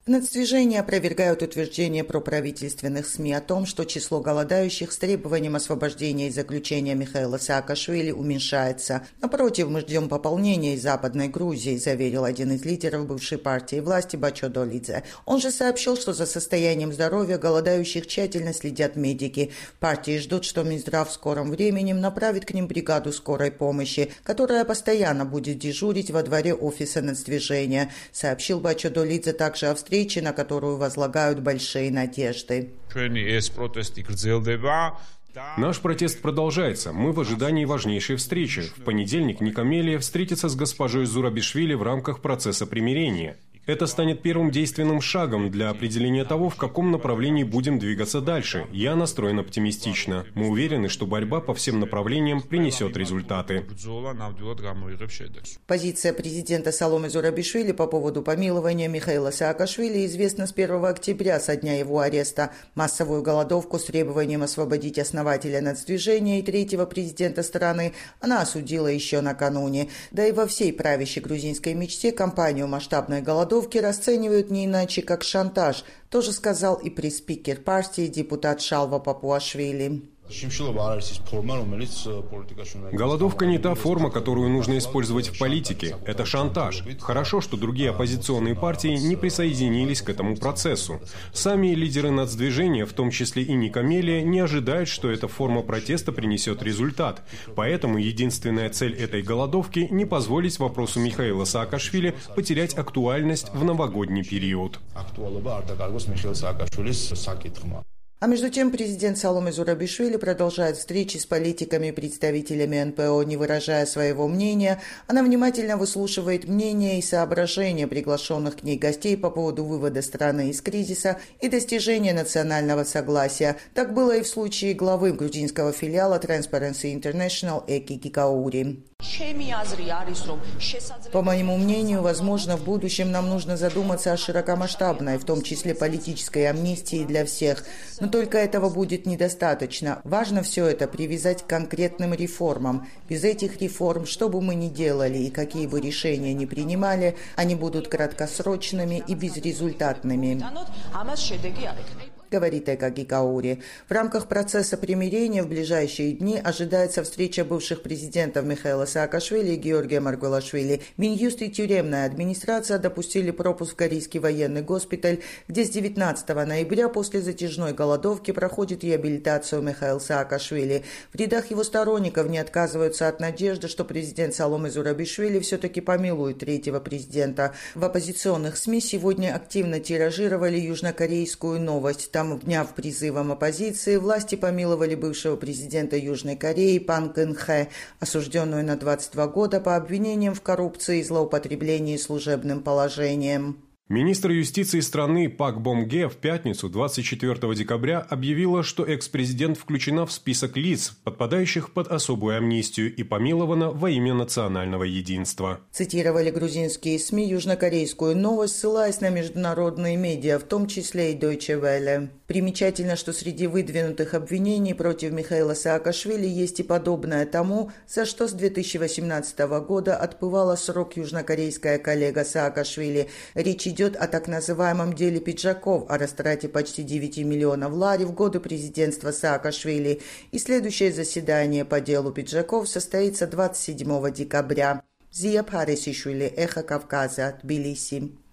Нацдвижения опровергают утверждение проправительственных СМИ о том, что число голодающих с требованием освобождения из заключения Михаила Саакашвили уменьшается. Напротив, мы ждем пополнения из Западной Грузии, заверил один из лидеров бывшей партии власти Бачо Долидзе. Он же сообщил, что за состоянием здоровья голодающих тщательно следят медики. В партии ждут, что Минздрав в скором времени направит к ним бригаду скорой помощи, которая постоянно будет дежурить во дворе офиса Нацдвижения, сообщил Бачо Долидзе также о встрече, на которую возлагают большие надежды. Наш протест продолжается. Мы в ожидании важнейшей встречи. В понедельник Ника Мелия встретится с госпожой Зурабишвили в рамках процесса примирения. Это станет первым действенным шагом для определения того, в каком направлении будем двигаться дальше. Я настроен оптимистично. Мы уверены, что борьба по всем направлениям принесет результаты. Позиция президента Саломе Зурабишвили по поводу помилования Михаила Саакашвили известна с 1 октября, со дня его ареста. Массовую голодовку с требованием освободить основателя Нацдвижения и третьего президента страны она осудила еще накануне. Да и во всей правящей грузинской мечте кампанию масштабной голодовки расценивают не иначе, как шантаж. Тоже сказал и пресс-спикер партии депутат Шалва Папуашвили. Голодовка не та форма, которую нужно использовать в политике. Это шантаж. Хорошо, что другие оппозиционные партии не присоединились к этому процессу. Сами лидеры нацдвижения, в том числе и Ника Мелия, не ожидают, что эта форма протеста принесет результат. Поэтому единственная цель этой голодовки – не позволить вопросу Михаила Саакашвили потерять актуальность в новогодний период. А между тем президент Саломе Зурабишвили продолжает встречи с политиками и представителями НПО, не выражая своего мнения. Она внимательно выслушивает мнения и соображения приглашенных к ней гостей по поводу вывода страны из кризиса и достижения национального согласия. Так было и в случае главы грузинского филиала Transparency International Эки Гикаури. По моему мнению, возможно, в будущем нам нужно задуматься о широкомасштабной, в том числе политической амнистии для всех. Но только этого будет недостаточно. Важно все это привязать к конкретным реформам. Без этих реформ, что бы мы ни делали и какие бы решения ни принимали, они будут краткосрочными и безрезультатными, говорит Эка Гикаури. В рамках процесса примирения в ближайшие дни ожидается встреча бывших президентов Михаила Саакашвили и Георгия Маргулашвили. Минюст и тюремная администрация допустили пропуск в корейский военный госпиталь, где с 19 ноября после затяжной голодовки проходит реабилитацию Михаила Саакашвили. В рядах его сторонников не отказываются от надежды, что президент Саломе Зурабишвили все-таки помилует третьего президента. В оппозиционных СМИ сегодня активно тиражировали южнокорейскую новость. Там, вняв призывом оппозиции, власти помиловали бывшего президента Южной Кореи Пан Кын Хэ, осужденную на 22 года по обвинениям в коррупции и злоупотреблении служебным положением. Министр юстиции страны Пак Бом Ге в пятницу, 24 декабря, объявила, что экс-президент включена в список лиц, подпадающих под особую амнистию, и помилована во имя национального единства. Цитировали грузинские СМИ южнокорейскую новость, ссылаясь на международные медиа, в том числе и Deutsche Welle. Примечательно, что среди выдвинутых обвинений против Михаила Саакашвили есть и подобное тому, за что с 2018 года отбывала срок южнокорейская коллега Саакашвили. Речь идет о так называемом деле пиджаков, о растрате почти 9 миллионов лари в годы президентства Саакашвили. И следующее заседание по делу пиджаков состоится 27 декабря. Зия Парисишвили, Эхо Кавказа, Тбилиси.